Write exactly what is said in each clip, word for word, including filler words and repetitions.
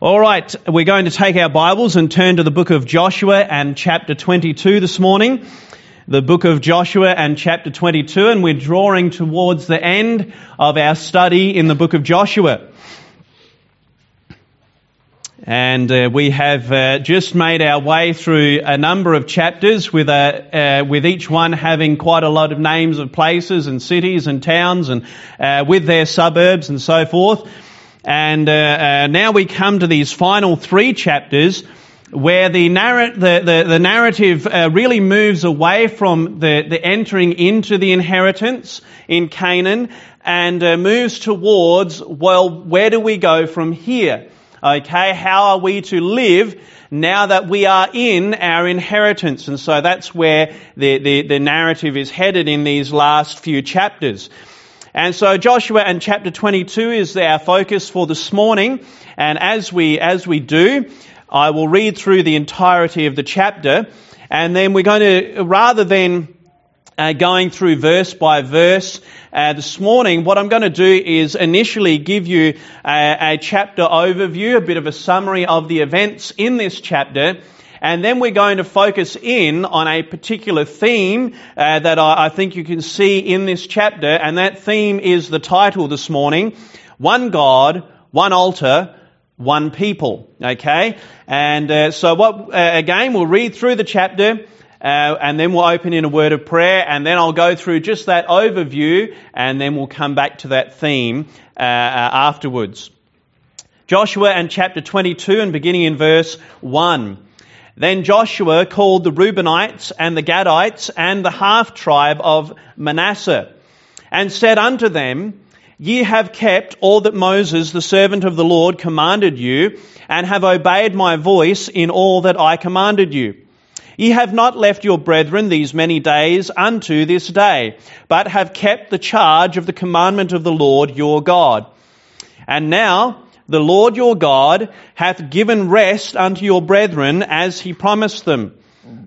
All right, we're going to take our Bibles and turn to the book of Joshua and chapter twenty-two this morning. The book of Joshua and chapter twenty-two, and we're drawing towards the end of our study in the book of Joshua. And uh, we have uh, just made our way through a number of chapters with a, uh, with each one having quite a lot of names of places and cities and towns and uh, with their suburbs and so forth. And uh, uh, now we come to these final three chapters where the, narr- the, the, the narrative uh, really moves away from the, the entering into the inheritance in Canaan and uh, moves towards, well, where do we go from here? Okay, how are we to live now that we are in our inheritance? And so that's where the, the, the narrative is headed in these last few chapters. And so Joshua and chapter twenty-two is our focus for this morning. And as we as we do, I will read through the entirety of the chapter. And then we're going to, rather than uh, going through verse by verse uh, this morning, what I'm going to do is initially give you a, a chapter overview, a bit of a summary of the events in this chapter. And then we're going to focus in on a particular theme uh, that I, I think you can see in this chapter. And that theme is the title this morning: One God, One Altar, One People. Okay? And uh, so what? Uh, again, we'll read through the chapter uh, and then we'll open in a word of prayer. And then I'll go through just that overview and then we'll come back to that theme uh, uh, afterwards. Joshua and chapter twenty-two, and beginning in verse one. Then Joshua called the Reubenites and the Gadites and the half-tribe of Manasseh, and said unto them, Ye have kept all that Moses, the servant of the Lord, commanded you, and have obeyed my voice in all that I commanded you. Ye have not left your brethren these many days unto this day, but have kept the charge of the commandment of the Lord your God. And now the Lord your God hath given rest unto your brethren as he promised them.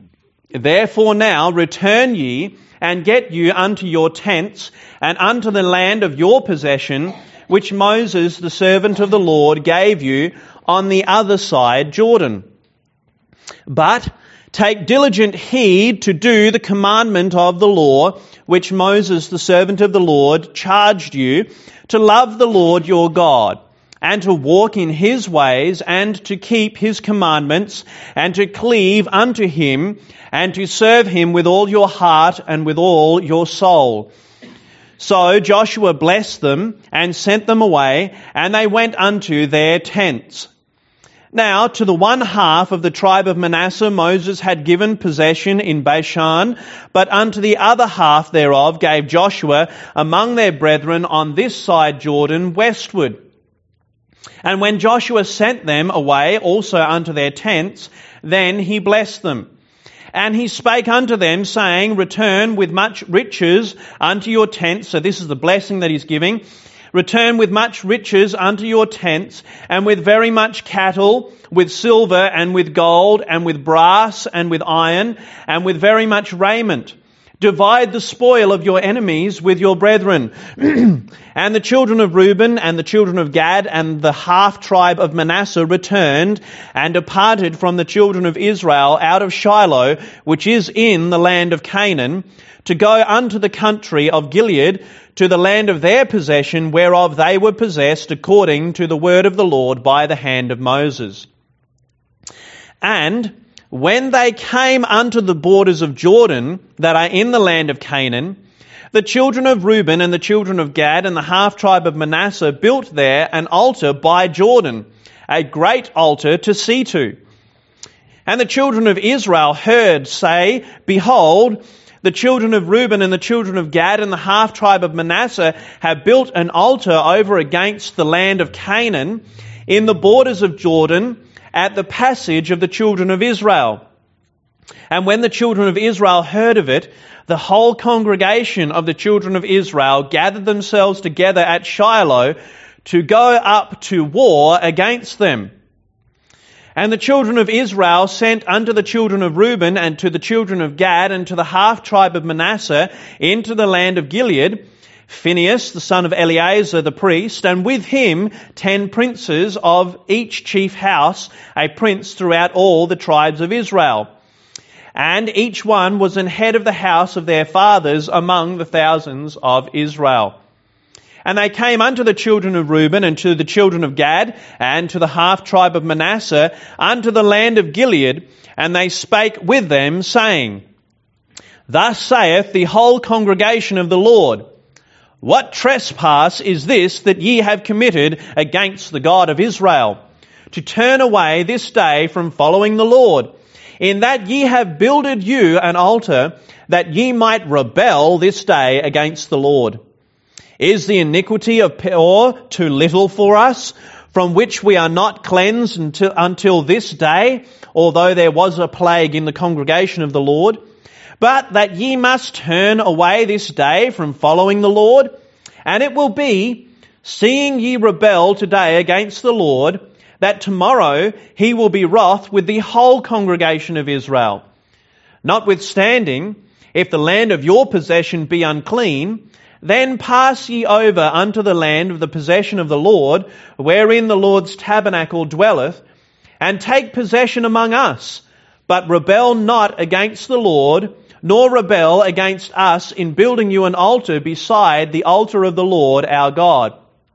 Therefore now return ye and get you unto your tents and unto the land of your possession, which Moses the servant of the Lord gave you on the other side Jordan. But take diligent heed to do the commandment of the law, which Moses the servant of the Lord charged you, to love the Lord your God, and to walk in his ways, and to keep his commandments, and to cleave unto him, and to serve him with all your heart and with all your soul. So Joshua blessed them, and sent them away, and they went unto their tents. Now to the one half of the tribe of Manasseh Moses had given possession in Bashan, but unto the other half thereof gave Joshua among their brethren on this side Jordan westward. And when Joshua sent them away also unto their tents, then he blessed them. And he spake unto them, saying, Return with much riches unto your tents. So this is the blessing that he's giving. Return with much riches unto your tents, and with very much cattle, with silver, and with gold, and with brass, and with iron, and with very much raiment. Divide the spoil of your enemies with your brethren. And the children of Reuben and the children of Gad and the half-tribe of Manasseh returned and departed from the children of Israel out of Shiloh, which is in the land of Canaan, to go unto the country of Gilead, to the land of their possession, whereof they were possessed according to the word of the Lord by the hand of Moses. And when they came unto the borders of Jordan that are in the land of Canaan, the children of Reuben and the children of Gad and the half-tribe of Manasseh built there an altar by Jordan, a great altar to see to. And the children of Israel heard say, Behold, the children of Reuben and the children of Gad and the half-tribe of Manasseh have built an altar over against the land of Canaan in the borders of Jordan, at the passage of the children of Israel. And when the children of Israel heard of it, the whole congregation of the children of Israel gathered themselves together at Shiloh to go up to war against them. And the children of Israel sent unto the children of Reuben and to the children of Gad and to the half tribe of Manasseh into the land of Gilead, Phinehas, the son of Eleazar the priest, and with him ten princes of each chief house, a prince throughout all the tribes of Israel. And each one was an head of the house of their fathers among the thousands of Israel. And they came unto the children of Reuben and to the children of Gad and to the half tribe of Manasseh unto the land of Gilead, and they spake with them, saying, Thus saith the whole congregation of the Lord, What trespass is this that ye have committed against the God of Israel, to turn away this day from following the Lord, in that ye have builded you an altar, that ye might rebel this day against the Lord? Is the iniquity of Peor too little for us, from which we are not cleansed until, until this day, although there was a plague in the congregation of the Lord? But that ye must turn away this day from following the Lord? And it will be, seeing ye rebel today against the Lord, that tomorrow he will be wroth with the whole congregation of Israel. Notwithstanding, if the land of your possession be unclean, then pass ye over unto the land of the possession of the Lord, wherein the Lord's tabernacle dwelleth, and take possession among us, but rebel not against the Lord, nor rebel against us in building you an altar beside the altar of the Lord our God.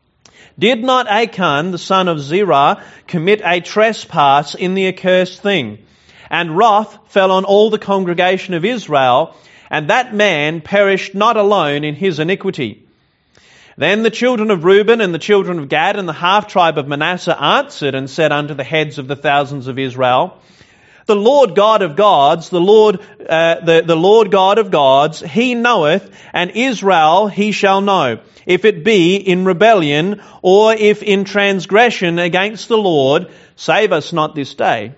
Did not Achan, the son of Zerah, commit a trespass in the accursed thing? And wrath fell on all the congregation of Israel, and that man perished not alone in his iniquity. Then the children of Reuben and the children of Gad and the half tribe of Manasseh answered and said unto the heads of the thousands of Israel, The Lord God of gods, the Lord, uh, the, the Lord God of gods, he knoweth, and Israel he shall know, if it be in rebellion, or if in transgression against the Lord, save us not this day.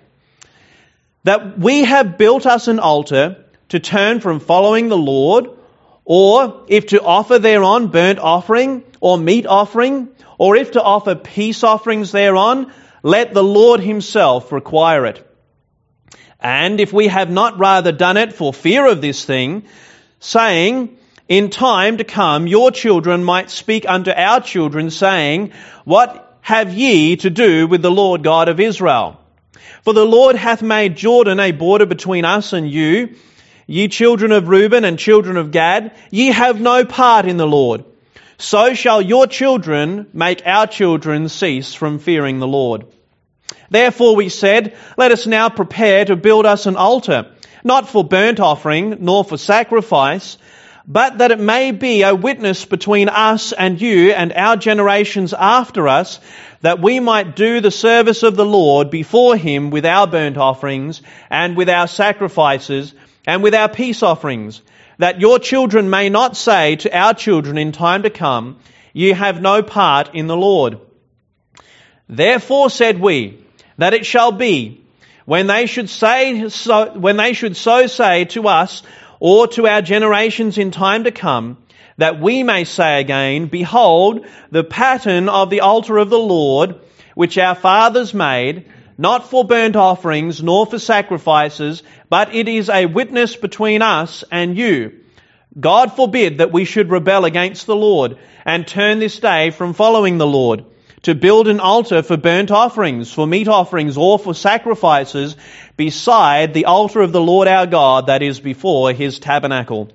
That we have built us an altar to turn from following the Lord, or if to offer thereon burnt offering, or meat offering, or if to offer peace offerings thereon, let the Lord himself require it. And if we have not rather done it for fear of this thing, saying, In time to come your children might speak unto our children, saying, What have ye to do with the Lord God of Israel? For the Lord hath made Jordan a border between us and you. Ye children of Reuben and children of Gad, ye have no part in the Lord. So shall your children make our children cease from fearing the Lord. Therefore we said, Let us now prepare to build us an altar, not for burnt offering, nor for sacrifice, but that it may be a witness between us and you and our generations after us, that we might do the service of the Lord before him with our burnt offerings and with our sacrifices and with our peace offerings, that your children may not say to our children in time to come, Ye have no part in the Lord. Therefore said we, that it shall be, when they should say so, when they should so say to us or to our generations in time to come, that we may say again, Behold, the pattern of the altar of the Lord, which our fathers made, not for burnt offerings nor for sacrifices, but it is a witness between us and you. God forbid that we should rebel against the Lord and turn this day from following the Lord, to build an altar for burnt offerings, for meat offerings, or for sacrifices beside the altar of the Lord our God that is before his tabernacle.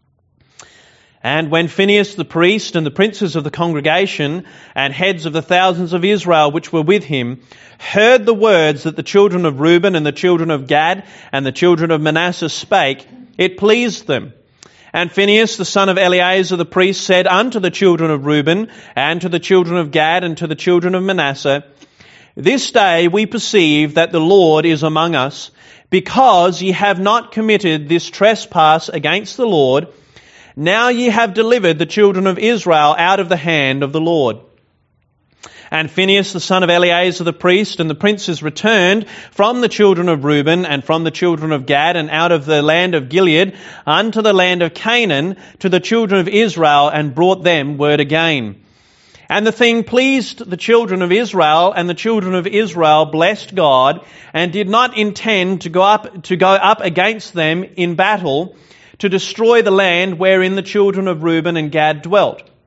And when Phinehas the priest and the princes of the congregation and heads of the thousands of Israel which were with him heard the words that the children of Reuben and the children of Gad and the children of Manasseh spake, it pleased them. And Phinehas the son of Eleazar the priest said unto the children of Reuben and to the children of Gad and to the children of Manasseh, This day we perceive that the Lord is among us, because ye have not committed this trespass against the Lord. Now ye have delivered the children of Israel out of the hand of the Lord. And Phinehas the son of Eleazar the priest and the princes returned from the children of Reuben and from the children of Gad and out of the land of Gilead unto the land of Canaan to the children of Israel, and brought them word again. And the thing pleased the children of Israel, and the children of Israel blessed God, and did not intend to go up to go up against them in battle, to destroy the land wherein the children of Reuben and Gad dwelt.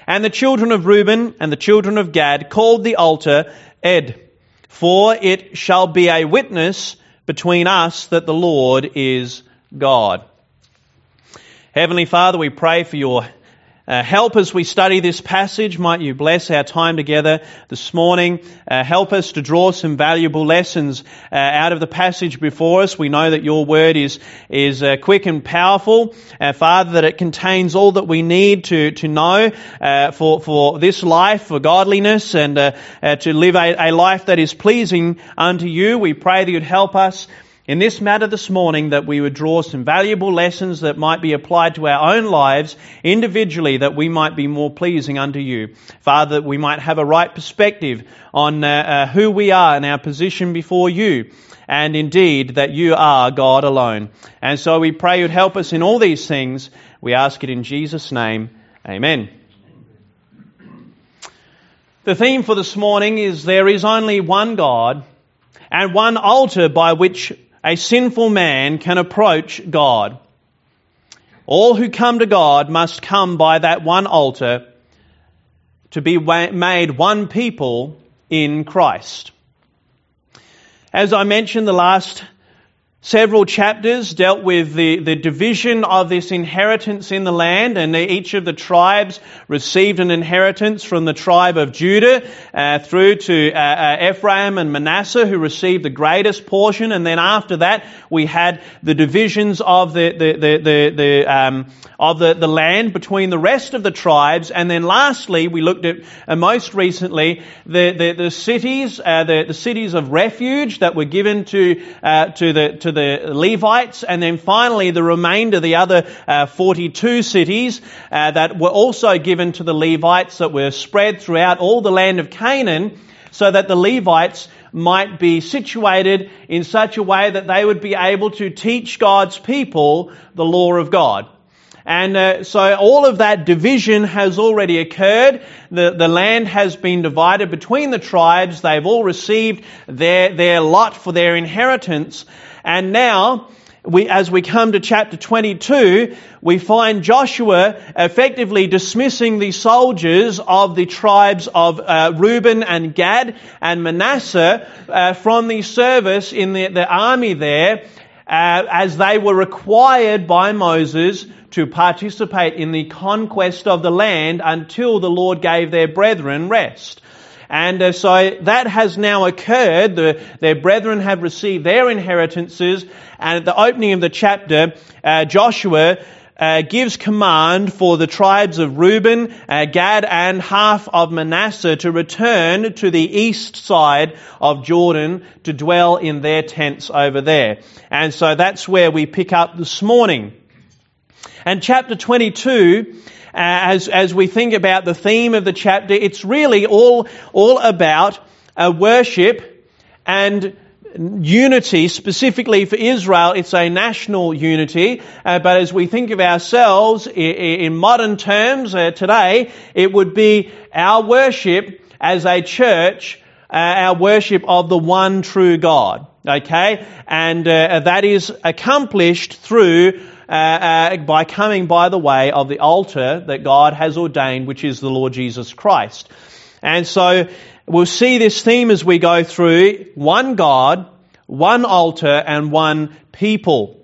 And the children of Reuben and the children of Gad called the altar Ed, for it shall be a witness between us that the Lord is God. Heavenly Father, we pray for your Uh, help as we study this passage. Might you bless our time together this morning. Uh, help us to draw some valuable lessons uh, out of the passage before us. We know that your word is is uh, quick and powerful. Uh, Father, that it contains all that we need to to know uh, for for this life, for godliness, and uh, uh, to live a, a life that is pleasing unto you. We pray that you'd help us in this matter this morning, that we would draw some valuable lessons that might be applied to our own lives individually, that we might be more pleasing unto you. Father, that we might have a right perspective on uh, uh, who we are and our position before you, and indeed that you are God alone. And so we pray you'd help us in all these things. We ask it in Jesus' name. Amen. The theme for this morning is there is only one God and one altar by which a sinful man can approach God. All who come to God must come by that one altar to be made one people in Christ. As I mentioned, the last several chapters dealt with the, the division of this inheritance in the land, and each of the tribes received an inheritance from the tribe of Judah uh, through to uh, uh, Ephraim and Manasseh, who received the greatest portion. And then after that, we had the divisions of the the the the, the um, of the, the land between the rest of the tribes. And then lastly, we looked at uh, most recently the the, the cities, uh, the the cities of refuge that were given to uh, to the to the Levites, and then finally the remainder, the other uh, forty-two cities uh, that were also given to the Levites, that were spread throughout all the land of Canaan, so that the Levites might be situated in such a way that they would be able to teach God's people the law of God. And uh, so all of that division has already occurred. The, the land has been divided between the tribes. They've all received their, their lot for their inheritance. And now, we, as we come to chapter twenty-two, we find Joshua effectively dismissing the soldiers of the tribes of uh, Reuben and Gad and Manasseh uh, from the service in the, the army there, uh, as they were required by Moses to participate in the conquest of the land until the Lord gave their brethren rest. And uh, so that has now occurred. The, their brethren have received their inheritances. And at the opening of the chapter, uh, Joshua uh, gives command for the tribes of Reuben, uh, Gad and half of Manasseh to return to the east side of Jordan to dwell in their tents over there. And so that's where we pick up this morning. And chapter twenty-two, Uh, as as we think about the theme of the chapter, it's really all all about uh, worship and unity. Specifically for Israel, it's a national unity. Uh, but as we think of ourselves in, in modern terms uh, today, it would be our worship as a church, uh, our worship of the one true God. Okay, and uh, that is accomplished through. Uh, uh, by coming by the way of the altar that God has ordained, which is the Lord Jesus Christ. And so we'll see this theme as we go through: one God, one altar, and one people.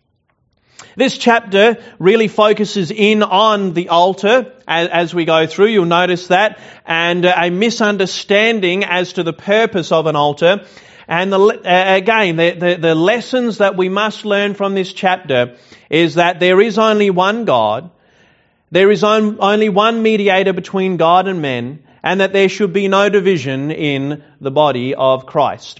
This chapter really focuses in on the altar as, as we go through. You'll notice that, and a misunderstanding as to the purpose of an altar. And the, uh, again, the, the, the lessons that we must learn from this chapter is that there is only one God, there is on, only one mediator between God and men, and that there should be no division in the body of Christ.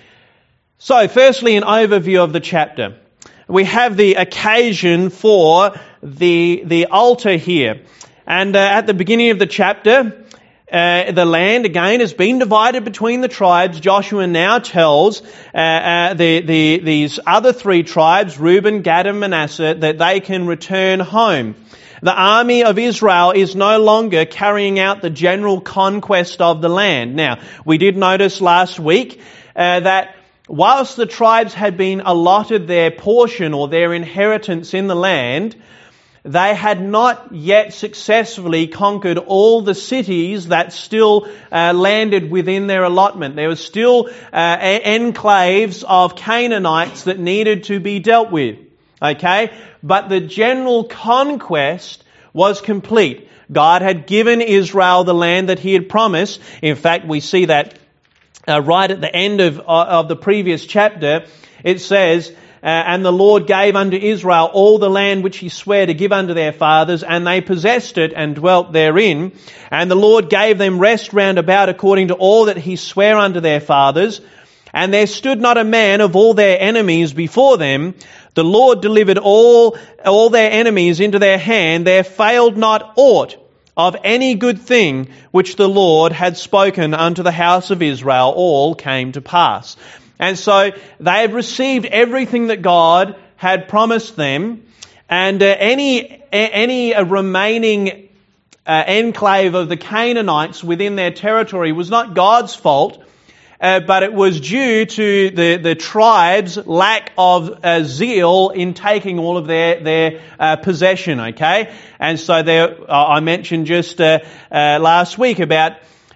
So, firstly, an overview of the chapter. We have the occasion for the, the altar here. And uh, at the beginning of the chapter, Uh, the land again has been divided between the tribes. Joshua now tells uh, uh, the, the, these other three tribes, Reuben, Gad and Manasseh, that they can return home. The army of Israel is no longer carrying out the general conquest of the land. Now, we did notice last week uh, that whilst the tribes had been allotted their portion or their inheritance in the land, they had not yet successfully conquered all the cities that still uh, landed within their allotment. There were still uh, enclaves of Canaanites that needed to be dealt with. Okay? But the general conquest was complete. God had given Israel the land that He had promised. In fact, we see that uh, right at the end of, of the previous chapter. It says, Uh, and the Lord gave unto Israel all the land which He sware to give unto their fathers, and they possessed it and dwelt therein. And the Lord gave them rest round about according to all that He sware unto their fathers. And there stood not a man of all their enemies before them. The Lord delivered all, all their enemies into their hand. There failed not aught of any good thing which the Lord had spoken unto the house of Israel. All came to pass. And so they had received everything that God had promised them, and uh, any any uh, remaining uh, enclave of the Canaanites within their territory was not God's fault, uh, but it was due to the, the tribe's lack of uh, zeal in taking all of their, their uh, possession, okay? And so there, uh, I mentioned just uh, uh, last week about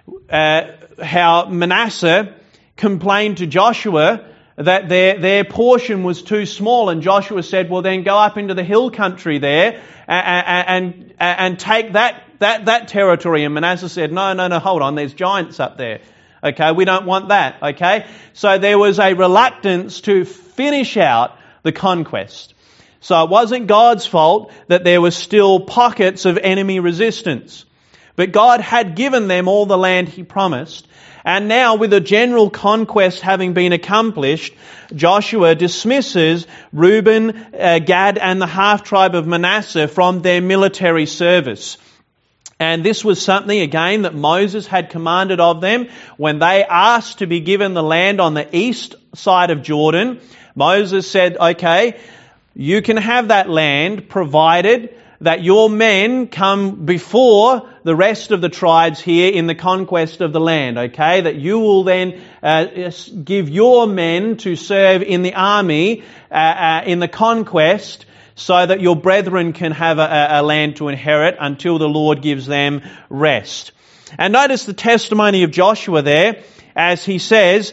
uh, how Manasseh complained to Joshua that their their portion was too small, and Joshua said, well then go up into the hill country there and and, and take that, that that territory. And Manasseh said, no, no, no, hold on, there's giants up there. Okay, we don't want that. Okay, so there was a reluctance to finish out the conquest. So it wasn't God's fault that there were still pockets of enemy resistance. But God had given them all the land He promised. And now, with the general conquest having been accomplished, Joshua dismisses Reuben, uh, Gad and the half-tribe of Manasseh from their military service. And this was something, again, that Moses had commanded of them. When they asked to be given the land on the east side of Jordan, Moses said, okay, you can have that land provided that your men come before the rest of the tribes here in the conquest of the land, okay? That you will then uh, give your men to serve in the army uh, uh, in the conquest, so that your brethren can have a, a land to inherit until the Lord gives them rest. And notice the testimony of Joshua there, as he says,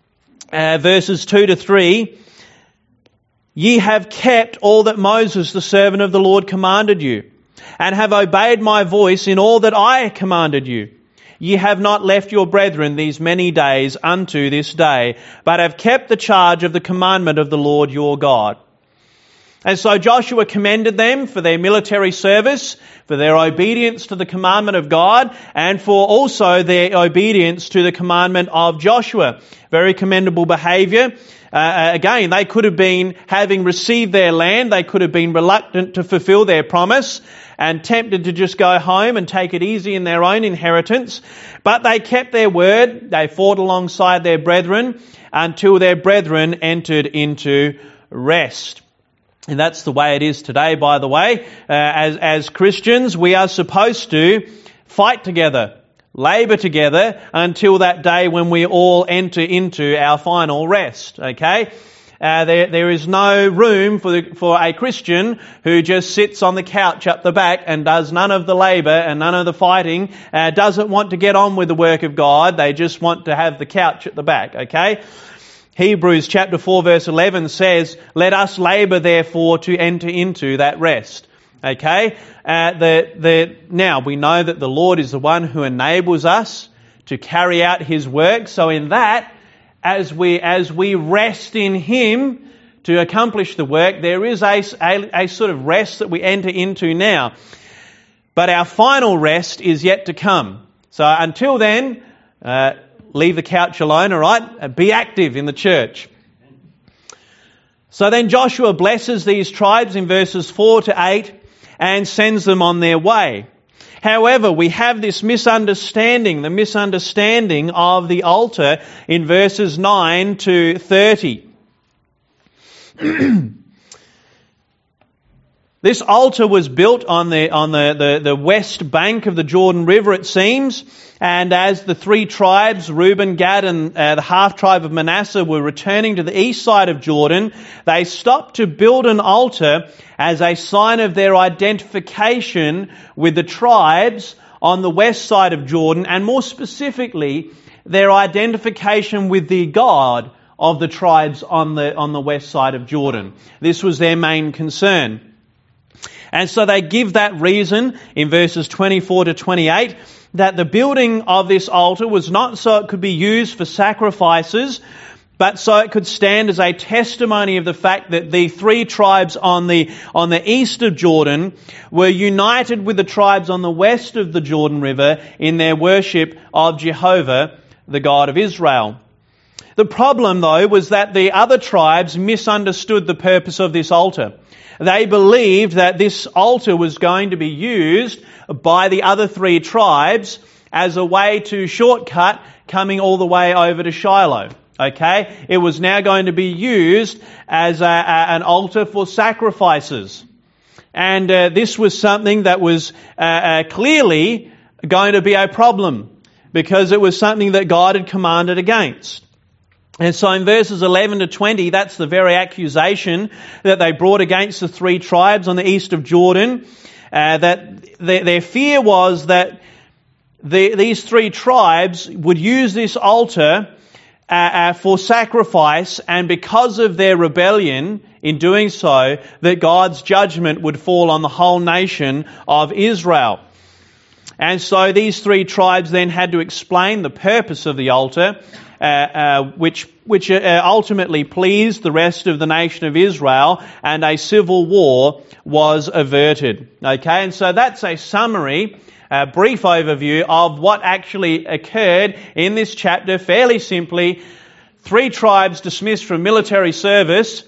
uh, verses two to three, ye have kept all that Moses, the servant of the Lord, commanded you, and have obeyed my voice in all that I commanded you. Ye have not left your brethren these many days unto this day, but have kept the charge of the commandment of the Lord your God. And so Joshua commended them for their military service, for their obedience to the commandment of God, and for also their obedience to the commandment of Joshua. Very commendable behaviour. Uh, again, they could have been, having received their land, they could have been reluctant to fulfill their promise and tempted to just go home and take it easy in their own inheritance. But they kept their word. They fought alongside their brethren until their brethren entered into rest. And that's the way it is today, by the way. Uh, as, as Christians, we are supposed to fight together, labour together until that day when we all enter into our final rest. Okay? Uh, there, there is no room for the, for a Christian who just sits on the couch up the back and does none of the labour and none of the fighting, uh, doesn't want to get on with the work of God. They just want to have the couch at the back. Okay? Hebrews chapter four verse eleven says, let us labour therefore to enter into that rest. Okay? Uh, the, the, now we know that the Lord is the one who enables us to carry out His work. So in that, as we, as we rest in Him to accomplish the work, there is a, a, a sort of rest that we enter into now. But our final rest is yet to come. So until then, uh, leave the couch alone, all right? Be active in the church. So then Joshua blesses these tribes in verses four to eight and sends them on their way. However, we have this misunderstanding, the misunderstanding of the altar in verses nine to thirty. This altar was built on the on the, the, the west bank of the Jordan River, it seems, and as the three tribes, Reuben, Gad and uh, the half-tribe of Manasseh, were returning to the east side of Jordan, they stopped to build an altar as a sign of their identification with the tribes on the west side of Jordan, and more specifically, their identification with the God of the tribes on the on the west side of Jordan. This was their main concern. And so they give that reason in verses twenty-four to twenty-eight that the building of this altar was not so it could be used for sacrifices, but so it could stand as a testimony of the fact that the three tribes on the on the east of Jordan were united with the tribes on the west of the Jordan River in their worship of Jehovah, the God of Israel. The problem, though, was that the other tribes misunderstood the purpose of this altar. They believed that this altar was going to be used by the other three tribes as a way to shortcut coming all the way over to Shiloh. Okay? It was now going to be used as a, a, an altar for sacrifices. And uh, this was something that was uh, uh, clearly going to be a problem, because it was something that God had commanded against. And so in verses eleven to twenty, that's the very accusation that they brought against the three tribes on the east of Jordan. Uh, that their, their fear was that the, these three tribes would use this altar uh, uh, for sacrifice, and because of their rebellion in doing so, that God's judgment would fall on the whole nation of Israel. And so these three tribes then had to explain the purpose of the altar, uh, uh, which which uh, ultimately pleased the rest of the nation of Israel, and a civil war was averted. Okay, and so that's a summary, a brief overview of what actually occurred in this chapter. Fairly simply, three tribes dismissed from military service,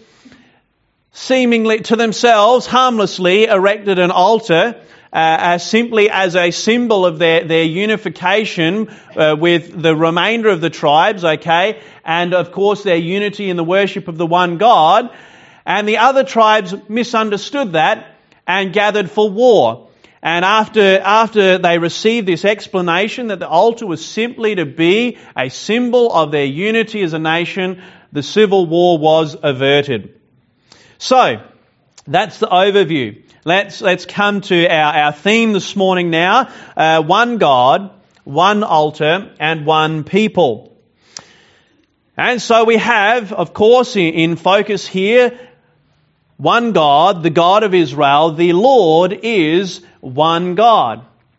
seemingly to themselves harmlessly erected an altar, Uh, as simply as a symbol of their, their unification uh, with the remainder of the tribes, okay, and of course their unity in the worship of the one God. And the other tribes misunderstood that and gathered for war. And after, after they received this explanation that the altar was simply to be a symbol of their unity as a nation, the civil war was averted. So, that's the overview. Let's let's come to our, our theme this morning now. Uh, one God, one altar, and one people. And so we have, of course, in, in focus here, one God, the God of Israel. The Lord is one God.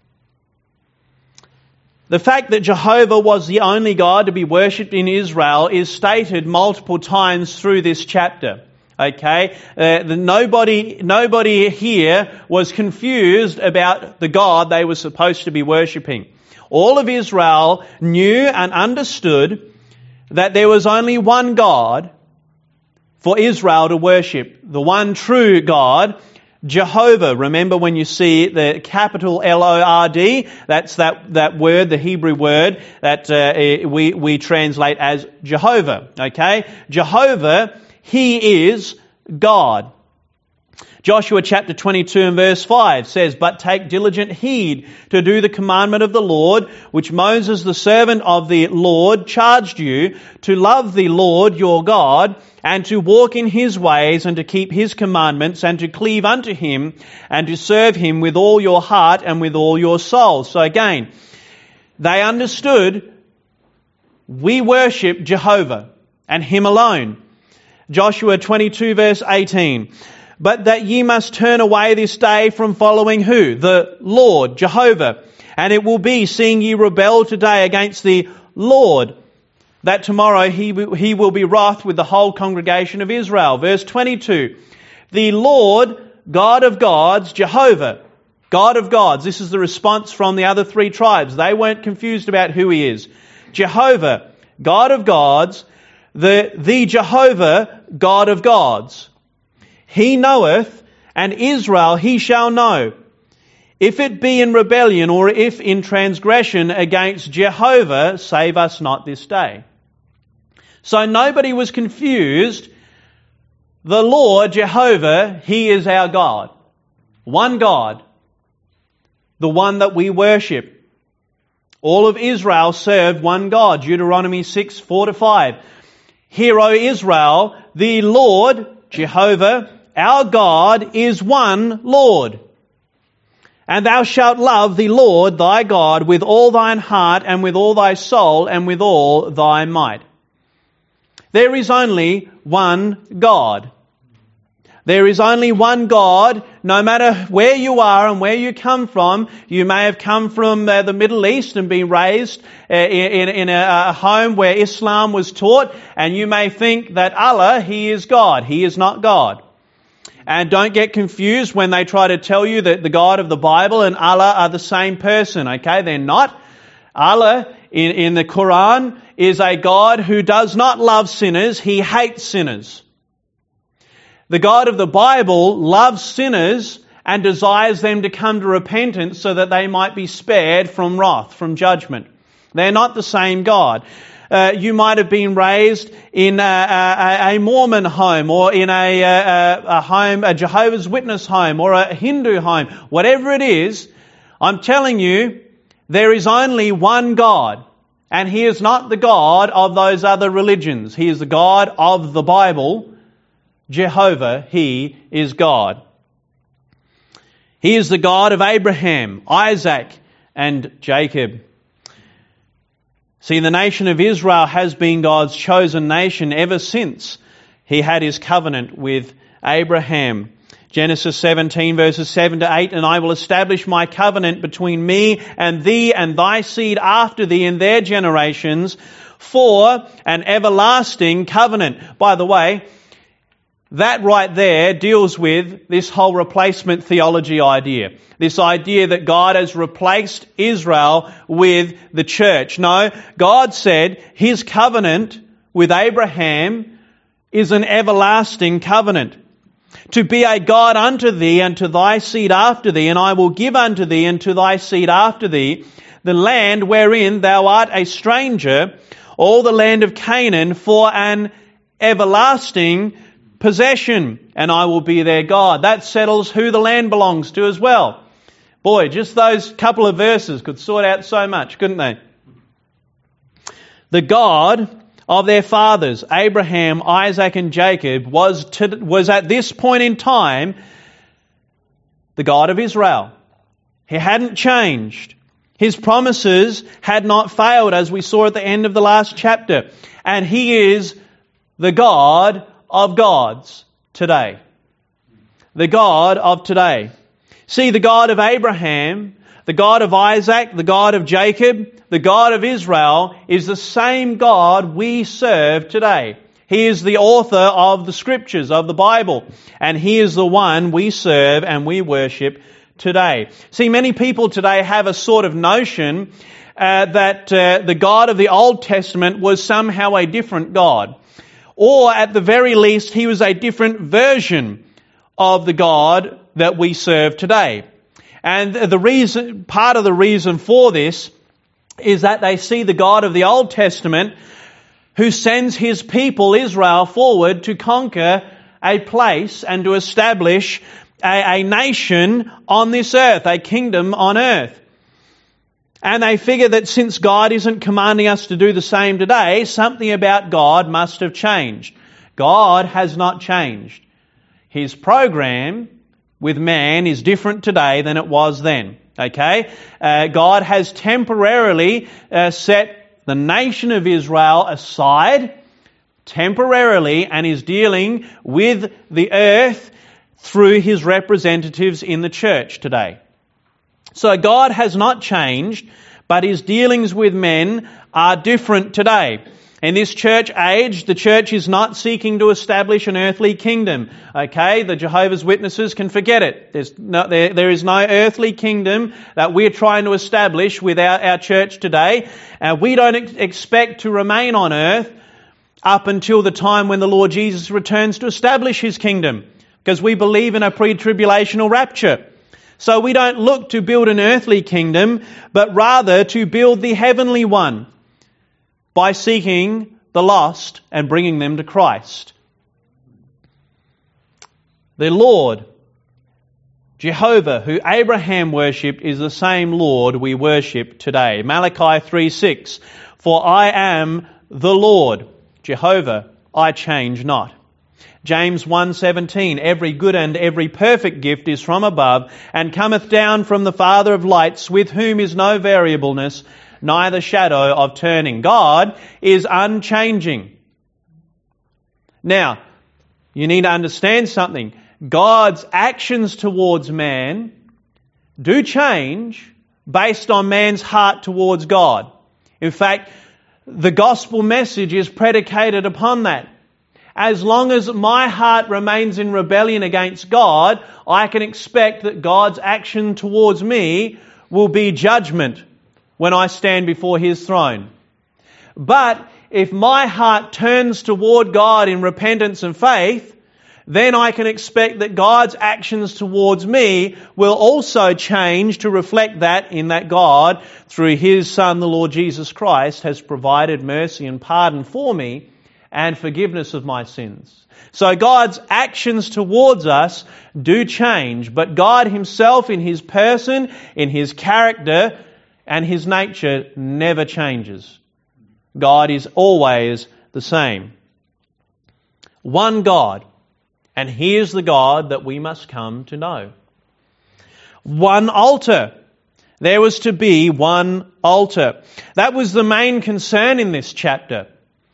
The fact that Jehovah was the only God to be worshipped in Israel is stated multiple times through this chapter. Okay, uh, the, nobody, nobody here was confused about the God they were supposed to be worshipping. All of Israel knew and understood that there was only one God for Israel to worship, the one true God, Jehovah. Remember, when you see the capital L O R D, that's that, that word, the Hebrew word that uh, we, we translate as Jehovah. Okay, Jehovah, He is God. Joshua chapter twenty-two and verse five says, "But take diligent heed to do the commandment of the Lord, which Moses the servant of the Lord charged you, to love the Lord your God, and to walk in His ways, and to keep His commandments, and to cleave unto Him, and to serve Him with all your heart and with all your soul." So again, they understood we worship Jehovah and Him alone. Joshua twenty-two verse eighteen. "But that ye must turn away this day from following" who? The Lord, Jehovah. "And it will be, seeing ye rebel today against the Lord, that tomorrow he, he will be wroth with the whole congregation of Israel." Verse twenty-two. "The Lord, God of gods," Jehovah, God of gods. This is the response from the other three tribes. They weren't confused about who He is. Jehovah, God of gods, The, the Jehovah, God of gods. "He knoweth, and Israel He shall know, if it be in rebellion or if in transgression against Jehovah, save us not this day." So nobody was confused. The Lord, Jehovah, He is our God. One God, the one that we worship. All of Israel served one God. Deuteronomy six, four to five. Hear, O Israel, the Lord, Jehovah, our God, is one Lord. And thou shalt love the Lord thy God with all thine heart and with all thy soul and with all thy might. There is only one God. There is only one God, no matter where you are and where you come from. You may have come from uh, the Middle East and been raised uh, in, in a, a home where Islam was taught, and you may think that Allah, He is God. He is not God. And don't get confused when they try to tell you that the God of the Bible and Allah are the same person, okay? They're not. Allah in, in the Quran is a God who does not love sinners. He hates sinners. The God of the Bible loves sinners and desires them to come to repentance so that they might be spared from wrath, from judgment. They're not the same God. Uh, you might have been raised in a, a, a Mormon home or in a, a, a home, a Jehovah's Witness home or a Hindu home. Whatever it is, I'm telling you, there is only one God. And He is not the God of those other religions. He is the God of the Bible. Jehovah, He is God. He is the God of Abraham, Isaac, and Jacob. See, the nation of Israel has been God's chosen nation ever since He had His covenant with Abraham. Genesis seventeen verses seven to eight, and I will establish my covenant between me and thee and thy seed after thee in their generations for an everlasting covenant. By the way, that right there deals with this whole replacement theology idea. This idea that God has replaced Israel with the church. No, God said His covenant with Abraham is an everlasting covenant. To be a God unto thee and to thy seed after thee, and I will give unto thee and to thy seed after thee the land wherein thou art a stranger, all the land of Canaan, for an everlasting possession, and I will be their God. That settles who the land belongs to as well. Boy, just those couple of verses could sort out so much, couldn't they? The God of their fathers, Abraham, Isaac, and Jacob, was, to, was at this point in time the God of Israel. He hadn't changed. His promises had not failed, as we saw at the end of the last chapter. And He is the God of gods today. The God of today. See, the God of Abraham, the God of Isaac, the God of Jacob, the God of Israel is the same God we serve today. He is the author of the Scriptures, of the Bible, and He is the one we serve and we worship today. See, many people today have a sort of notion uh, that uh, the God of the Old Testament was somehow a different God. Or at the very least, He was a different version of the God that we serve today. And the reason, part of the reason for this is that they see the God of the Old Testament who sends His people, Israel, forward to conquer a place and to establish a, a nation on this earth, a kingdom on earth. And they figure that since God isn't commanding us to do the same today, something about God must have changed. God has not changed. His program with man is different today than it was then. Okay? Uh, God has temporarily uh, set the nation of Israel aside, temporarily, and is dealing with the earth through His representatives in the church today. So God has not changed, but His dealings with men are different today. In this church age, the church is not seeking to establish an earthly kingdom. Okay, the Jehovah's Witnesses can forget it. There's no, there, there is no earthly kingdom that we're trying to establish with our, our church today. Uh, we don't ex- expect to remain on earth up until the time when the Lord Jesus returns to establish His kingdom, because we believe in a pre-tribulational rapture. So we don't look to build an earthly kingdom, but rather to build the heavenly one by seeking the lost and bringing them to Christ. The Lord, Jehovah, who Abraham worshipped, is the same Lord we worship today. Malachi three six, for I am the Lord, Jehovah, I change not. James one seventeen, every good and every perfect gift is from above, and cometh down from the Father of lights, with whom is no variableness, neither shadow of turning. God is unchanging. Now, you need to understand something. God's actions towards man do change based on man's heart towards God. In fact, the gospel message is predicated upon that. As long as my heart remains in rebellion against God, I can expect that God's action towards me will be judgment when I stand before His throne. But if my heart turns toward God in repentance and faith, then I can expect that God's actions towards me will also change to reflect that, in that God, through His Son, the Lord Jesus Christ, has provided mercy and pardon for me and forgiveness of my sins. So God's actions towards us do change, but God Himself in His person, in His character and His nature never changes. God is always the same. One God. And He is the God that we must come to know. One altar. There was to be one altar. That was the main concern in this chapter.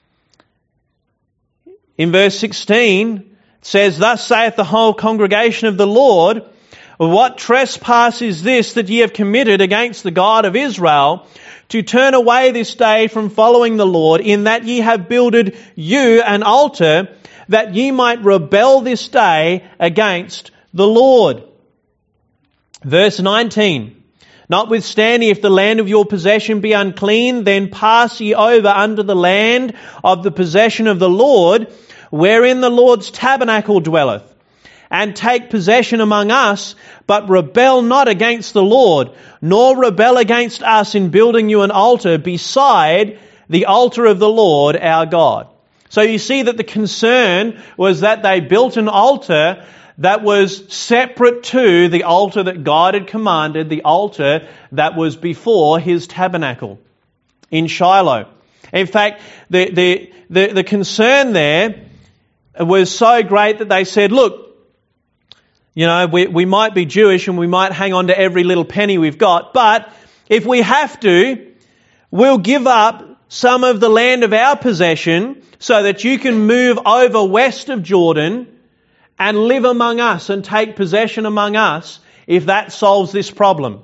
In verse sixteen, it says, thus saith the whole congregation of the Lord, what trespass is this that ye have committed against the God of Israel, to turn away this day from following the Lord, in that ye have builded you an altar, that ye might rebel this day against the Lord. Verse nineteen, notwithstanding, if the land of your possession be unclean, then pass ye over unto the land of the possession of the Lord, wherein the Lord's tabernacle dwelleth, and take possession among us, but rebel not against the Lord, nor rebel against us in building you an altar beside the altar of the Lord our God. So you see that the concern was that they built an altar that was separate to the altar that God had commanded, the altar that was before His tabernacle in Shiloh. In fact, the, the, the, the concern there was so great that they said, look, you know, we, we might be Jewish and we might hang on to every little penny we've got, but if we have to, we'll give up some of the land of our possession so that you can move over west of Jordan and live among us and take possession among us, if that solves this problem.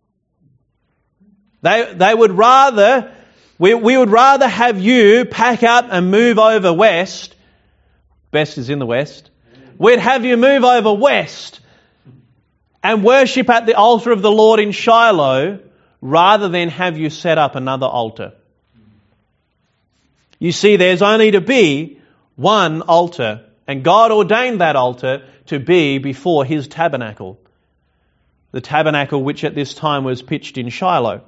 They they would rather, we, we would rather have you pack up and move over west. Best is in the west. We'd have you move over west and worship at the altar of the Lord in Shiloh, rather than have you set up another altar. You see, there's only to be one altar, and God ordained that altar to be before His tabernacle. The tabernacle which at this time was pitched in Shiloh.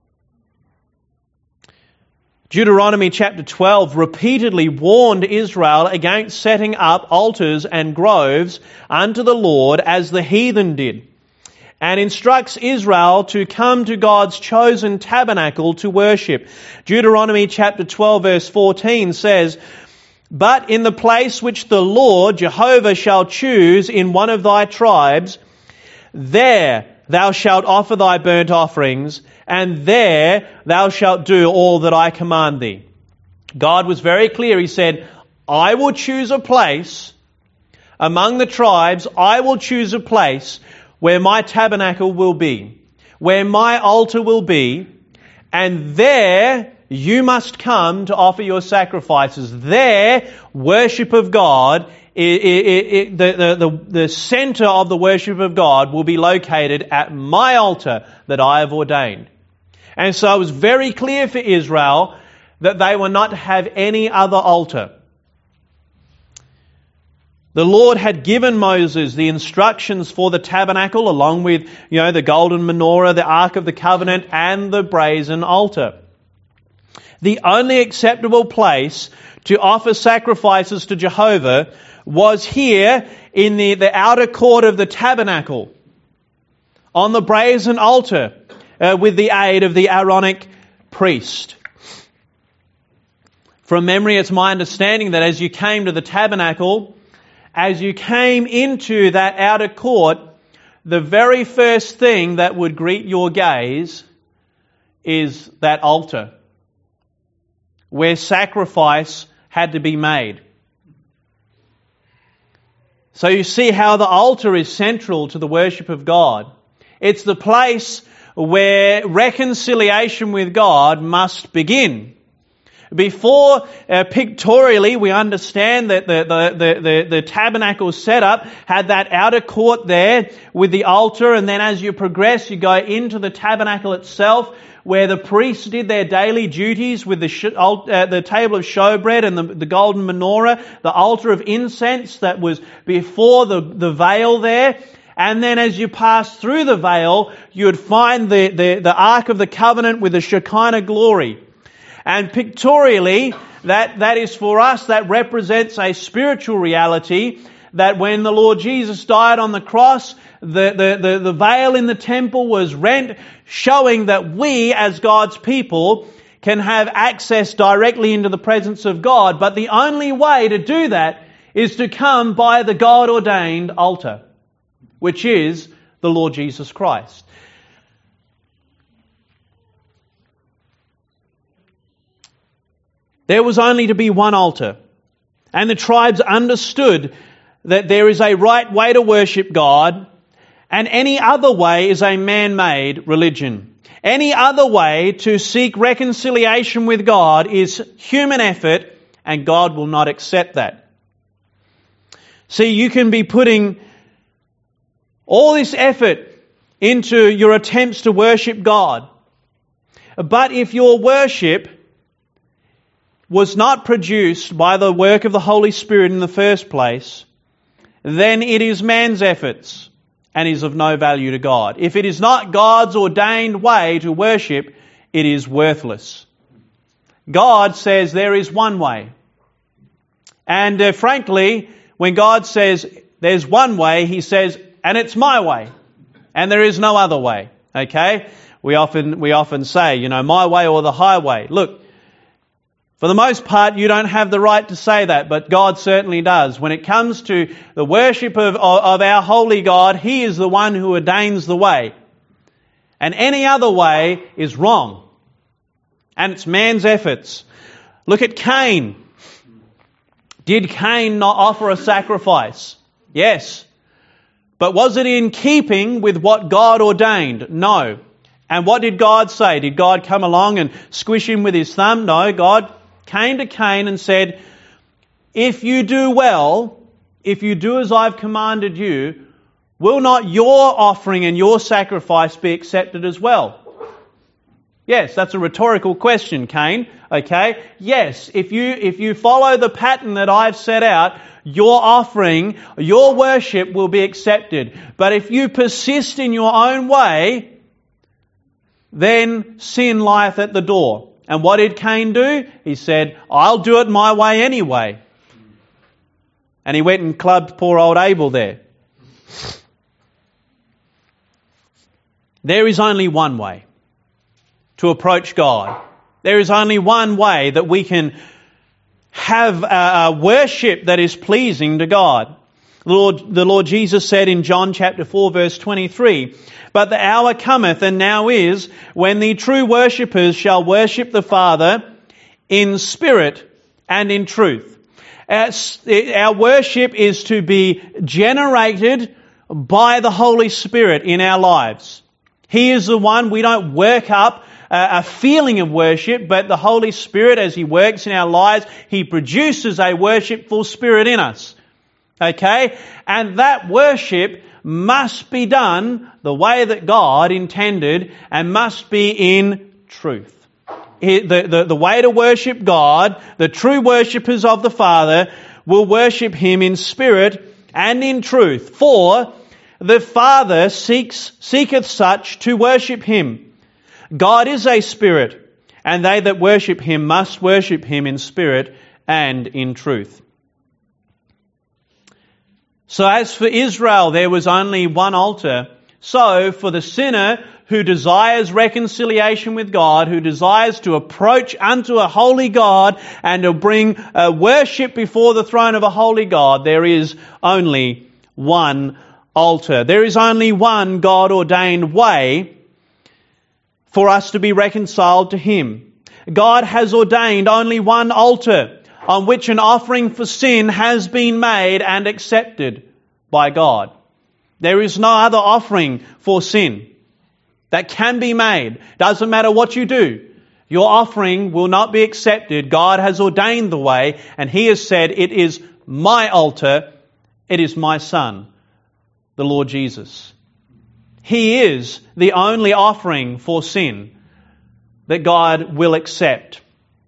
Deuteronomy chapter twelve repeatedly warned Israel against setting up altars and groves unto the Lord as the heathen did, and instructs Israel to come to God's chosen tabernacle to worship. Deuteronomy chapter twelve verse fourteen says, but in the place which the Lord Jehovah shall choose in one of thy tribes, there thou shalt offer thy burnt offerings, and there thou shalt do all that I command thee. God was very clear. He said, I will choose a place among the tribes, I will choose a place where my tabernacle will be, where my altar will be, and there you must come to offer your sacrifices. There, worship of God, it, it, it, the, the, the, the center of the worship of God will be located at my altar that I have ordained. And so it was very clear for Israel that they were not to have any other altar. The Lord had given Moses the instructions for the tabernacle, along with, you know, the golden menorah, the Ark of the Covenant, and the brazen altar. The only acceptable place to offer sacrifices to Jehovah was here in the, the outer court of the tabernacle. on the brazen altar uh, with the aid of the Aaronic priest. From memory, it's my understanding that as you came to the tabernacle, as you came into that outer court, the very first thing that would greet your gaze is that altar, where sacrifice had to be made. So you see how the altar is central to the worship of God. It's the place where reconciliation with God must begin. Before, uh, pictorially, we understand that the, the, the, the, the tabernacle setup had that outer court there with the altar, and then as you progress, you go into the tabernacle itself, where the priests did their daily duties with the sh- uh, the table of showbread and the, the golden menorah, the altar of incense that was before the, the veil there. And then as you pass through the veil, you would find the, the, the Ark of the Covenant with the Shekinah glory. And pictorially, that, that is for us, that represents a spiritual reality, that when the Lord Jesus died on the cross, the, the, the, the veil in the temple was rent, showing that we as God's people can have access directly into the presence of God. But the only way to do that is to come by the God-ordained altar, which is the Lord Jesus Christ. There was only to be one altar, and the tribes understood that there is a right way to worship God, and any other way is a man-made religion. Any other way to seek reconciliation with God is human effort, and God will not accept that. See, you can be putting all this effort into your attempts to worship God, but if your worship was not produced by the work of the Holy Spirit in the first place, then it is man's efforts and is of no value to God. If it is not God's ordained way to worship, it is worthless. God says there is one way. And uh, frankly, when God says there's one way, He says, and it's my way, and there is no other way. Okay? We often, we often say, you know, my way or the highway. Look, for the most part, you don't have the right to say that, but God certainly does. When it comes to the worship of, of our holy God, He is the one who ordains the way. And any other way is wrong. And it's man's efforts. Look at Cain. Did Cain not offer a sacrifice? Yes. But was it in keeping with what God ordained? No. And what did God say? Did God come along and squish him with His thumb? No, God came to Cain and said, if you do well, if you do as I've commanded you, will not your offering and your sacrifice be accepted as well? Yes, that's a rhetorical question, Cain. Okay? Yes, if you if you follow the pattern that I've set out, your offering, your worship will be accepted. But if you persist in your own way, then sin lieth at the door. And what did Cain do? He said, I'll do it my way anyway. And he went and clubbed poor old Abel there. There is only one way to approach God. There is only one way that we can have a worship that is pleasing to God. The Lord, the Lord Jesus said in John chapter four verse twenty-three, but the hour cometh, and now is, when the true worshippers shall worship the Father in spirit and in truth. Our, our worship is to be generated by the Holy Spirit in our lives. He is the one. We don't work up a feeling of worship, but the Holy Spirit, as He works in our lives, He produces a worshipful spirit in us. Okay? And that worship must be done the way that God intended and must be in truth. The, the, the way to worship God, the true worshippers of the Father, will worship Him in spirit and in truth. For the Father seeks, seeketh such to worship Him. God is a spirit, and they that worship Him must worship Him in spirit and in truth. So as for Israel, there was only one altar So, for the sinner who desires reconciliation with God, who desires to approach unto a holy God and to bring uh, worship before the throne of a holy God, there is only one altar. There is only one God-ordained way for us to be reconciled to Him. God has ordained only one altar on which an offering for sin has been made and accepted by God. There is no other offering for sin that can be made. Doesn't matter what you do. Your offering will not be accepted. God has ordained the way, and He has said, it is my altar, it is my Son, the Lord Jesus. He is the only offering for sin that God will accept.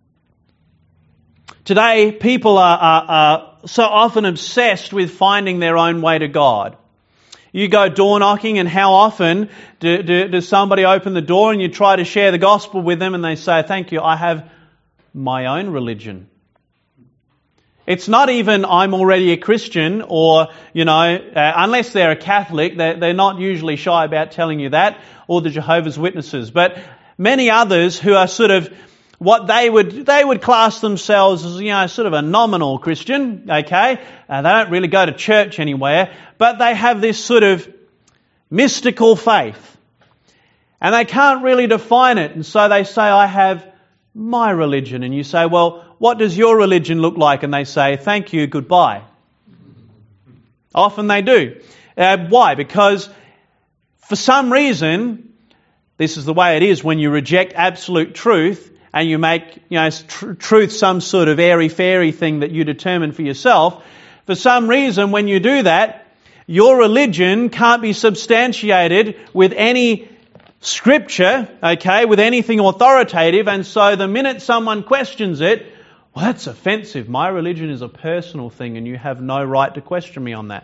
Today, people are, are, are so often obsessed with finding their own way to God. You go door knocking, and how often do, do, does somebody open the door and you try to share the gospel with them and they say, thank you, I have my own religion. It's not even I'm already a Christian, or, you know, uh, unless they're a Catholic, they're, they're not usually shy about telling you that, or the Jehovah's Witnesses. But many others who are sort of what they would they would class themselves as, you know, sort of a nominal Christian, okay? Uh, they don't really go to church anywhere, but they have this sort of mystical faith. And they can't really define it, and so they say, I have my religion. And you say, well, what does your religion look like? And they say, thank you, goodbye. Often they do. Uh, why? Because for some reason, this is the way it is when you reject absolute truth and you make, you know, tr- truth some sort of airy-fairy thing that you determine for yourself. For some reason, when you do that, your religion can't be substantiated with any Scripture, okay, with anything authoritative, and so the minute someone questions it, well, that's offensive. My religion is a personal thing and you have no right to question me on that.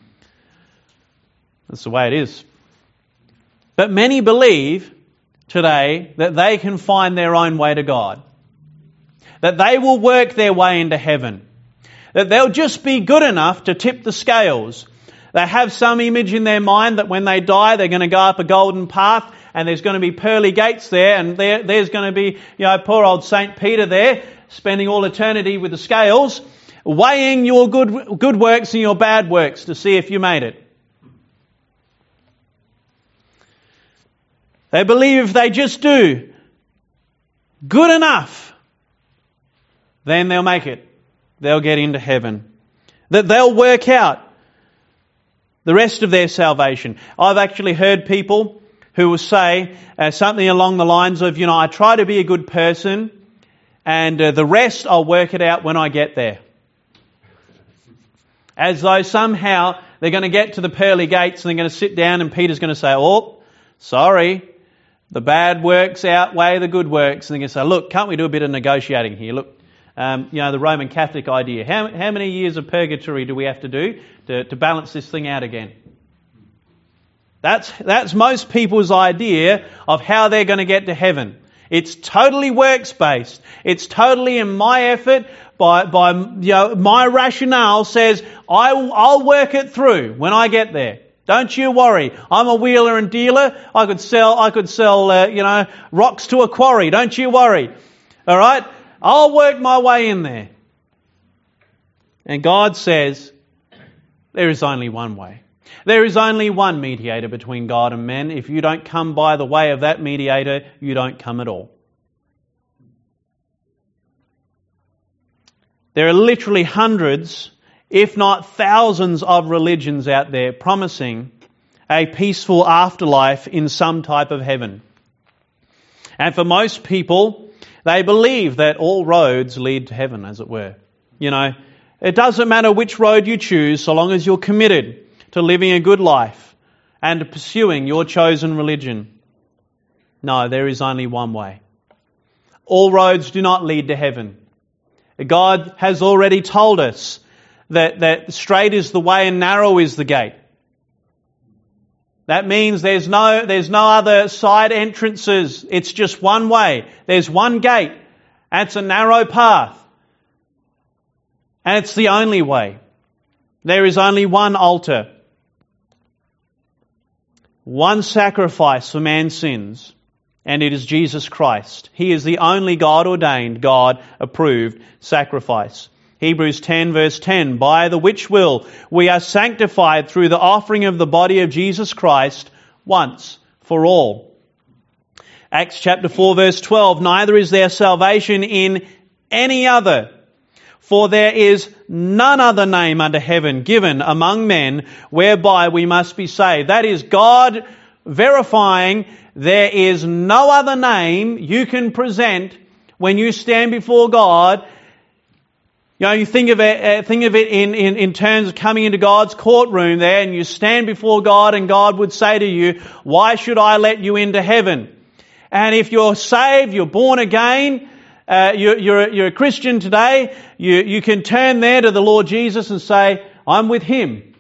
That's the way it is. But many believe today that they can find their own way to God, that they will work their way into heaven, that they'll just be good enough to tip the scales. They have some image in their mind that when they die they're going to go up a golden path and there's going to be pearly gates there, and there, there's going to be, you know, poor old Saint Peter there spending all eternity with the scales, weighing your good good works and your bad works to see if you made it. They believe if they just do good enough, then they'll make it. They'll get into heaven. That they'll work out the rest of their salvation. I've actually heard people who will say uh, something along the lines of, you know, I try to be a good person and uh, the rest I'll work it out when I get there. As though somehow they're going to get to the pearly gates and they're going to sit down and Peter's going to say, oh, sorry, the bad works outweigh the good works. And they're going to say, look, can't we do a bit of negotiating here? Look, um, you know, the Roman Catholic idea. How, how many years of purgatory do we have to do to, to balance this thing out again? That's, that's most people's idea of how they're going to get to heaven. It's totally works-based. It's totally in my effort, by, by you know, my rationale says, I, I'll work it through when I get there. Don't you worry. I'm a wheeler and dealer. I could sell, I could sell, uh, you know, rocks to a quarry. Don't you worry. All right? I'll work my way in there. And God says, there is only one way. There is only one mediator between God and men. If you don't come by the way of that mediator, you don't come at all. There are literally hundreds, if not thousands of religions out there promising a peaceful afterlife in some type of heaven. And for most people, they believe that all roads lead to heaven, as it were. You know, it doesn't matter which road you choose, so long as you're committed to living a good life and to pursuing your chosen religion. No, there is only one way. All roads do not lead to heaven. God has already told us that, that straight is the way and narrow is the gate. That means there's no, there's no other side entrances. It's just one way. There's one gate. And it's a narrow path. And it's the only way. There is only one altar. one sacrifice for man's sins, and it is Jesus Christ. He is the only God-ordained, God-approved sacrifice. Hebrews ten verse ten, by the which will we are sanctified through the offering of the body of Jesus Christ once for all. Acts chapter four verse twelve, neither is there salvation in any other, for there is none other name under heaven given among men whereby we must be saved. That is God verifying there is no other name you can present when you stand before God. You know, you think of it, uh, think of it in, in, in terms of coming into God's courtroom there, and you stand before God and God would say to you, why should I let you into heaven? And if you're saved, you're born again, uh, you're, you're, you're a Christian today, you, you can turn there to the Lord Jesus and say, I'm with Him.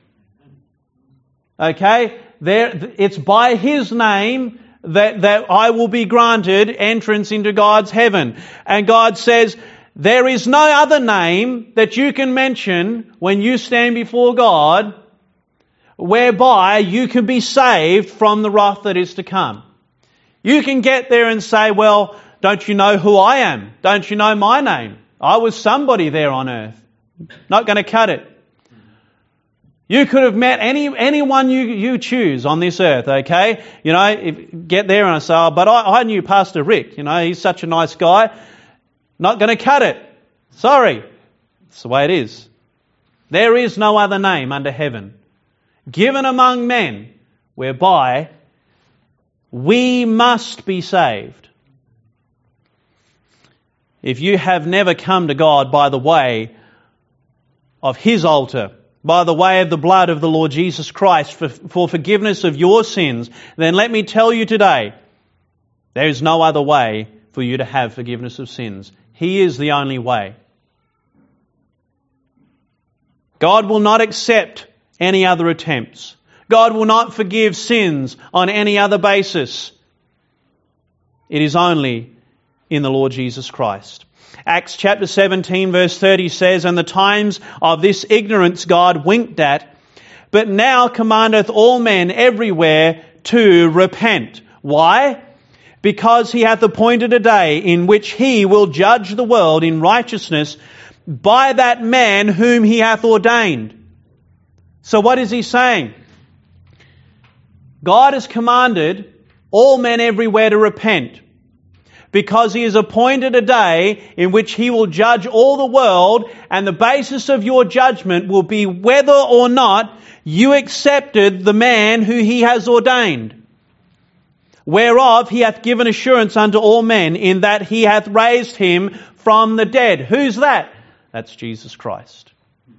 Okay? There, it's by His name that, that I will be granted entrance into God's heaven. And God says, there is no other name that you can mention when you stand before God whereby you can be saved from the wrath that is to come. You can get there and say, well, don't you know who I am? Don't you know my name? I was somebody there on earth. Not going to cut it. You could have met any anyone you, you choose on this earth, okay? You know, if, get there and I say, oh, but I, I knew Pastor Rick. You know, he's such a nice guy. Not going to cut it. Sorry. It's the way it is. There is no other name under heaven given among men whereby we must be saved. If you have never come to God by the way of His altar, by the way of the blood of the Lord Jesus Christ for, for forgiveness of your sins, then let me tell you today, there is no other way for you to have forgiveness of sins. He is the only way. God will not accept any other attempts. God will not forgive sins on any other basis. It is only in the Lord Jesus Christ. Acts chapter seventeen verse thirty says, and the times of this ignorance God winked at, but now commandeth all men everywhere to repent. Why? Because He hath appointed a day in which He will judge the world in righteousness by that man whom He hath ordained. So what is He saying? God has commanded all men everywhere to repent because He has appointed a day in which He will judge all the world, and the basis of your judgment will be whether or not you accepted the man who He has ordained. Whereof He hath given assurance unto all men, in that He hath raised Him from the dead. Who's that? That's Jesus Christ.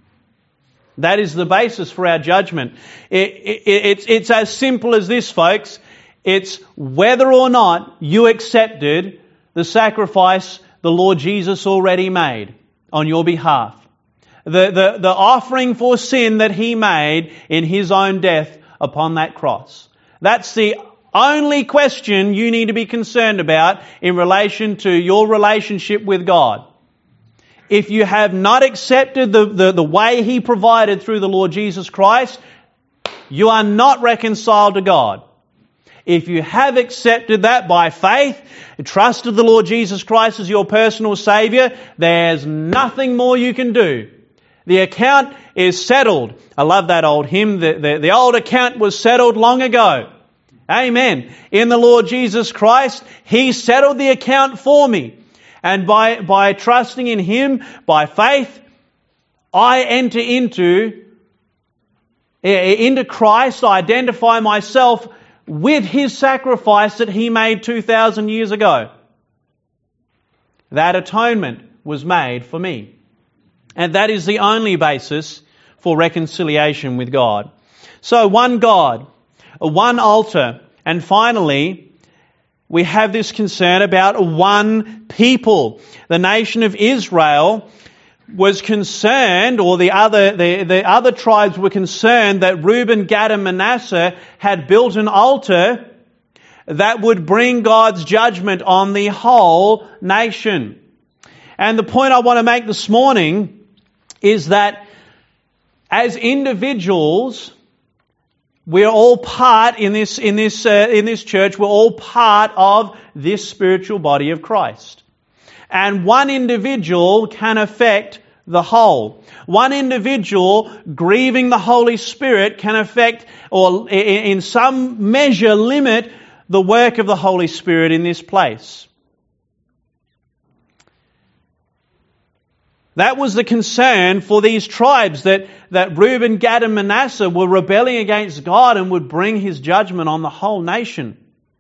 That is the basis for our judgment. It, it, it's, it's as simple as this, folks. It's whether or not you accepted the sacrifice the Lord Jesus already made on your behalf. The, the, the offering for sin that He made in His own death upon that cross. That's the only question you need to be concerned about in relation to your relationship with God. If you have not accepted the, the, the way He provided through the Lord Jesus Christ, you are not reconciled to God. If you have accepted that by faith, trusted the Lord Jesus Christ as your personal Saviour, there's nothing more you can do. The account is settled. I love that old hymn. The, the, the old account was settled long ago. Amen. In the Lord Jesus Christ, He settled the account for me. And by, by trusting in Him, by faith, I enter into, into Christ, I identify myself with His sacrifice that He made two thousand years ago. That atonement was made for me. And that is the only basis for reconciliation with God. So one God, one altar, and finally, we have this concern about one people. The nation of Israel was concerned, or the other the, the other tribes were concerned, that Reuben, Gad and Manasseh had built an altar that would bring God's judgment on the whole nation. And the point I want to make this morning is that as individuals, We're all part in this in this uh, in this church. We're all part of this spiritual body of Christ, and one individual can affect the whole. One individual grieving the Holy Spirit can affect, or in some measure limit, the work of the Holy Spirit in this place. That was the concern for these tribes, that, that Reuben, Gad and Manasseh were rebelling against God and would bring His judgment on the whole nation.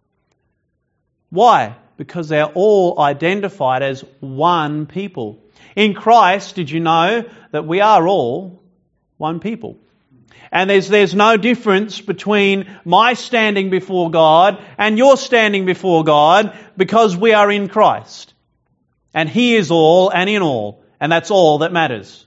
Why? Because they're all identified as one people. In Christ, did you know that we are all one people? And there's, there's no difference between my standing before God and your standing before God, because we are in Christ. And He is all and in all. And that's all that matters.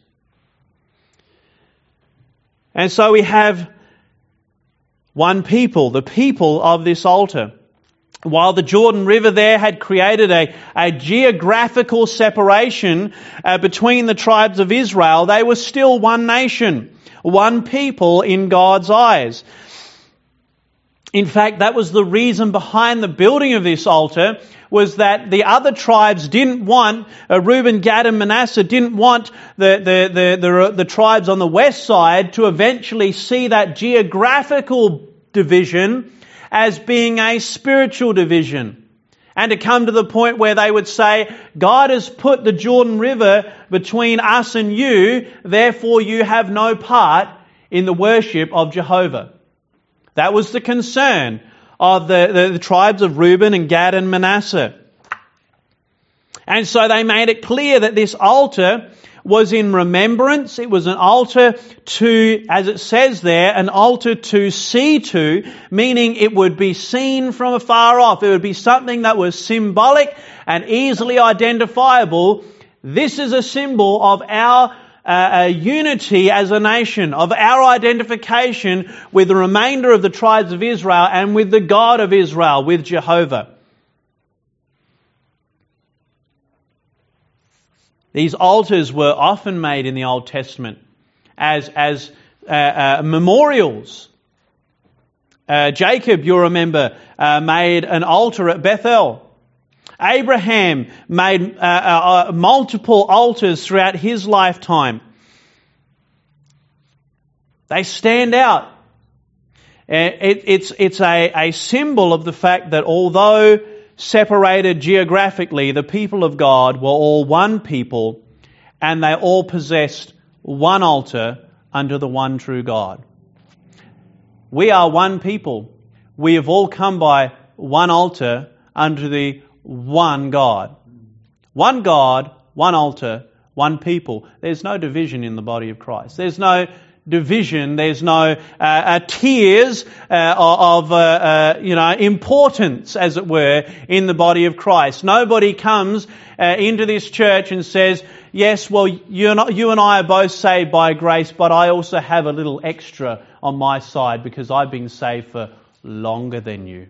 And so we have one people, the people of this altar. While the Jordan River there had created a, a geographical separation uh, between the tribes of Israel, they were still one nation, one people in God's eyes. In fact, that was the reason behind the building of this altar, was that the other tribes didn't want, uh, Reuben, Gad and Manasseh didn't want the, the, the, the, the tribes on the west side to eventually see that geographical division as being a spiritual division, and to come to the point where they would say, God has put the Jordan River between us and you, therefore you have no part in the worship of Jehovah. That was the concern of the, the, the tribes of Reuben and Gad and Manasseh. And so they made it clear that this altar was in remembrance. It was an altar to, as it says there, an altar to see to, meaning it would be seen from afar off. It would be something that was symbolic and easily identifiable. This is a symbol of our uh, unity as a nation, of our identification with the remainder of the tribes of Israel and with the God of Israel, with Jehovah. These altars were often made in the Old Testament as, as uh, uh, memorials. Uh, Jacob, you'll remember, uh, made an altar at Bethel. Abraham made uh, uh, multiple altars throughout his lifetime. They stand out. It, it's it's a, a symbol of the fact that although separated geographically, the people of God were all one people, and they all possessed one altar under the one true God. We are one people. We have all come by one altar under the one God. One God, one altar, one people. There's no division in the body of Christ. There's no division. There's no uh, uh, tiers uh, of uh, uh, you know importance, as it were, in the body of Christ. Nobody comes uh, into this church and says, "Yes, well, you and, you and I are both saved by grace, but I also have a little extra on my side because I've been saved for longer than you."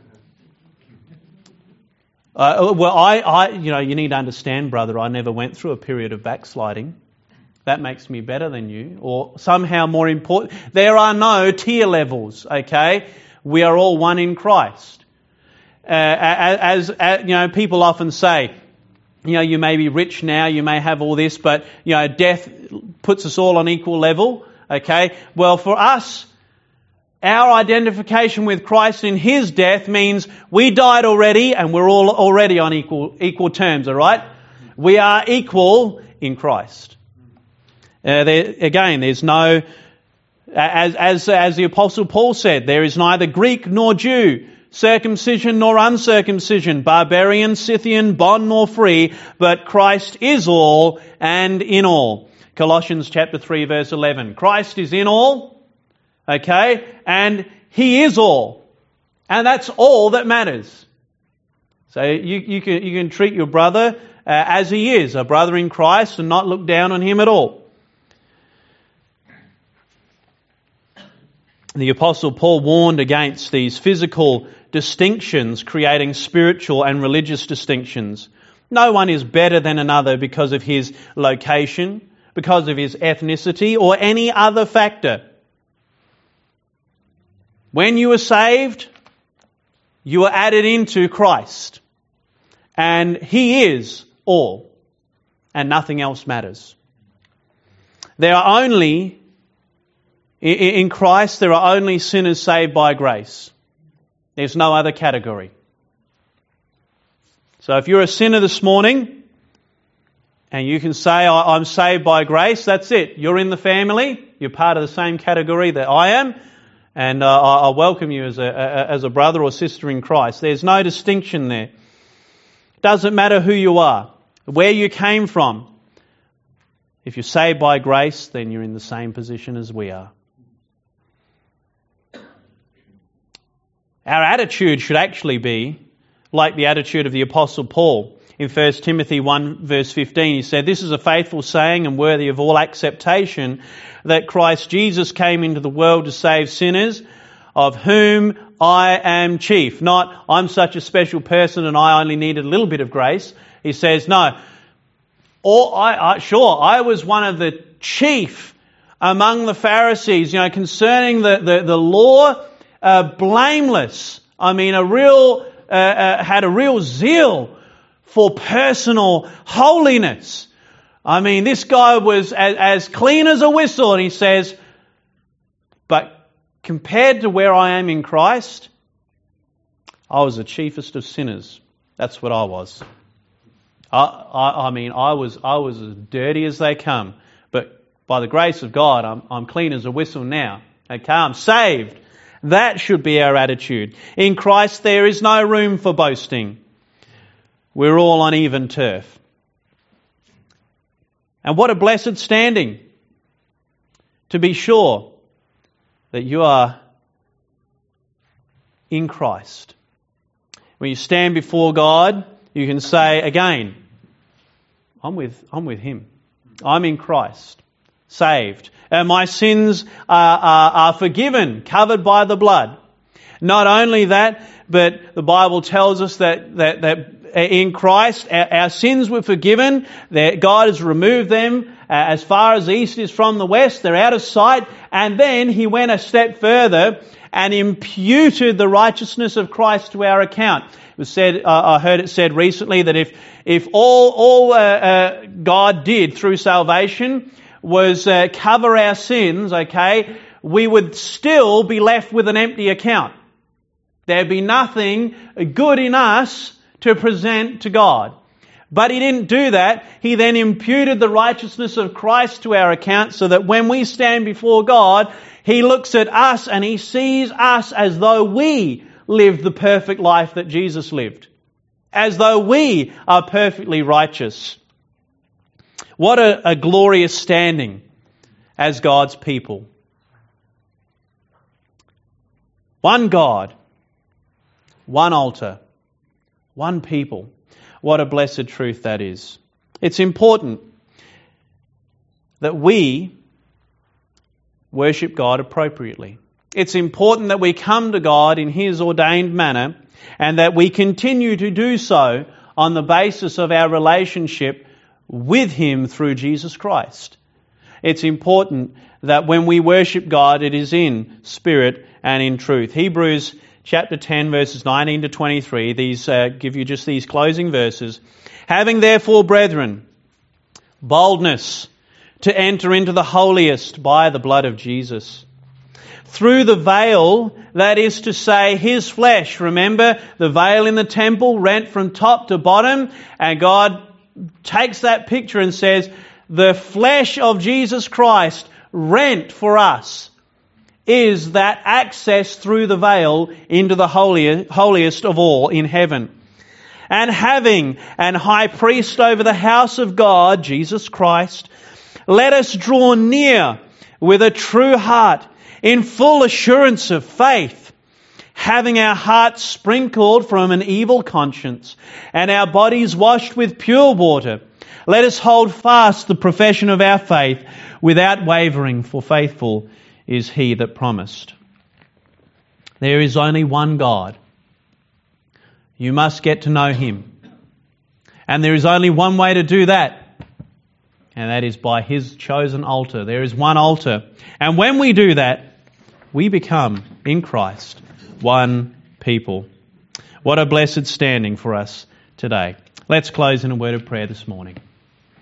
Uh, well, I, I, you know, you need to understand, brother, I never went through a period of backsliding. That makes me better than you, or somehow more important. There are no tier levels, okay? We are all one in Christ. Uh, as, as, you know, people often say, you know, you may be rich now, you may have all this, but, you know, death puts us all on equal level, okay? Well, for us, our identification with Christ in His death means we died already and we're all already on equal equal terms, all right? We are equal in Christ. Uh, there, again, there's no, as, as, as the Apostle Paul said, there is neither Greek nor Jew, circumcision nor uncircumcision, barbarian, Scythian, bond nor free, but Christ is all and in all. Colossians chapter three verse eleven. Christ is in all, okay, and He is all. And that's all that matters. So you, you can you can treat your brother uh, as he is, a brother in Christ, and not look down on him at all. The Apostle Paul warned against these physical distinctions, creating spiritual and religious distinctions. No one is better than another because of his location, because of his ethnicity, or any other factor. When you were saved, you were added into Christ. And He is all, and nothing else matters. There are only, in Christ, there are only sinners saved by grace. There's no other category. So if you're a sinner this morning, and you can say, I'm saved by grace, that's it. You're in the family. You're part of the same category that I am. And uh, I welcome you as a, as a brother or sister in Christ. There's no distinction there. Doesn't matter who you are, where you came from. If you're saved by grace, then you're in the same position as we are. Our attitude should actually be like the attitude of the Apostle Paul. In First Timothy one verse fifteen, he said, "This is a faithful saying and worthy of all acceptation, that Christ Jesus came into the world to save sinners, of whom I am chief." Not, I'm such a special person and I only needed a little bit of grace. He says, no, or I, I, sure, I was one of the chief among the Pharisees, you know, concerning the, the, the law, uh, blameless. I mean, a real, uh, uh, had a real zeal for personal holiness. I mean, this guy was as, as clean as a whistle, and he says, but compared to where I am in Christ, I was the chiefest of sinners. That's what I was. I, I, I mean, I was I was as dirty as they come, but by the grace of God, I'm I'm clean as a whistle now. Okay, I'm saved. That should be our attitude. In Christ, there is no room for boasting. We're all on even turf. And what a blessed standing to be sure that you are in Christ. When you stand before God, you can say again, I'm with, I'm with Him. I'm in Christ, saved. And my sins are, are, are forgiven, covered by the blood. Not only that, but the Bible tells us that, that, that in Christ, our, our sins were forgiven. That God has removed them uh, as far as the east is from the west. They're out of sight. And then He went a step further and imputed the righteousness of Christ to our account. It was said, uh, I heard it said recently that if if all all uh, uh, God did through salvation was uh, cover our sins, okay, we would still be left with an empty account. There'd be nothing good in us to present to God. But He didn't do that. He then imputed the righteousness of Christ to our account so that when we stand before God, He looks at us and He sees us as though we lived the perfect life that Jesus lived. As though we are perfectly righteous. What a, a glorious standing as God's people. One God, one altar, one people. What a blessed truth that is. It's important that we worship God appropriately. It's important that we come to God in His ordained manner and that we continue to do so on the basis of our relationship with Him through Jesus Christ. It's important that when we worship God, it is in spirit and in truth. Hebrews chapter ten, verses nineteen to twenty-three, these uh, give you just these closing verses. Having therefore, brethren, boldness to enter into the holiest by the blood of Jesus, through the veil, that is to say, His flesh. Remember, the veil in the temple rent from top to bottom, and God takes that picture and says, the flesh of Jesus Christ rent for us is that access through the veil into the holiest, holiest of all in heaven. And having an high priest over the house of God, Jesus Christ, let us draw near with a true heart, in full assurance of faith, having our hearts sprinkled from an evil conscience and our bodies washed with pure water. Let us hold fast the profession of our faith without wavering, for faithful is He that promised. There is only one God. You must get to know Him. And there is only one way to do that, and that is by His chosen altar. There is one altar. And when we do that, we become, in Christ, one people. What a blessed standing for us today. Let's close in a word of prayer this morning.